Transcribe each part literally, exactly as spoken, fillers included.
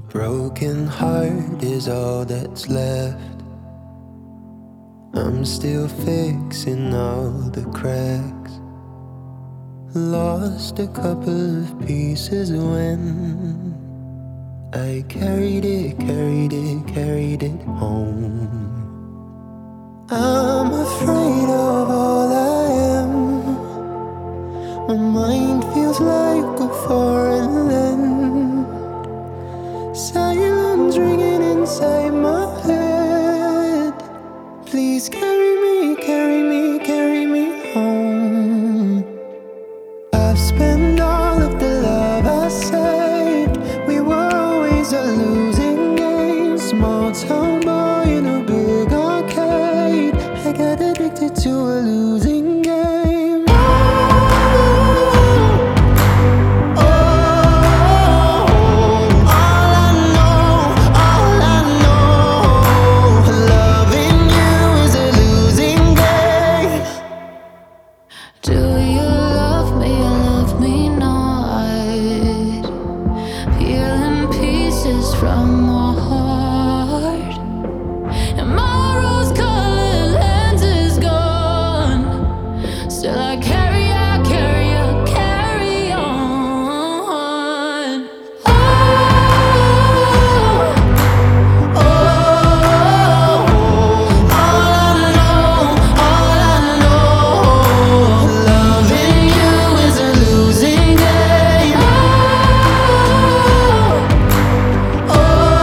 Broken heart is all that's left. I'm still fixing all the cracks. Lost a couple of pieces when I carried it, carried it, carried it home. I'm afraid of all I am. My mind feels like a foreign land. Silence ringing inside my head. Please carry me, carry me, carry me home. I've spent all of the love I saved. We were always a losing game. Small town boy in a big arcade. I got addicted to a losing game. Do you love me or love me not? Peeling pieces from my heart, and my rose-colored lens is gone. Still I carry, I carry, I carry on. Oh, oh, all I know, all I know. Loving you is a losing game. Oh, oh,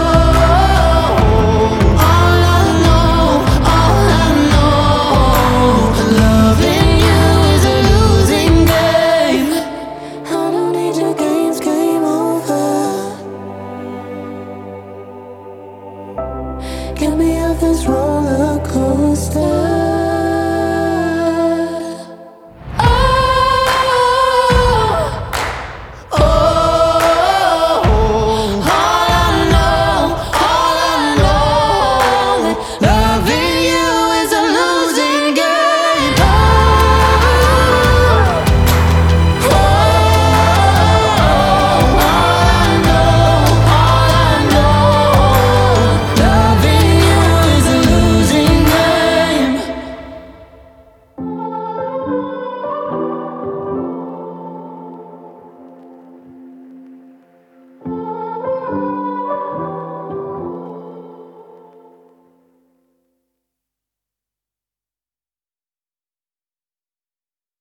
all I know, all I know. Loving you is a losing game. I don't need your games, game over. Get me off this road.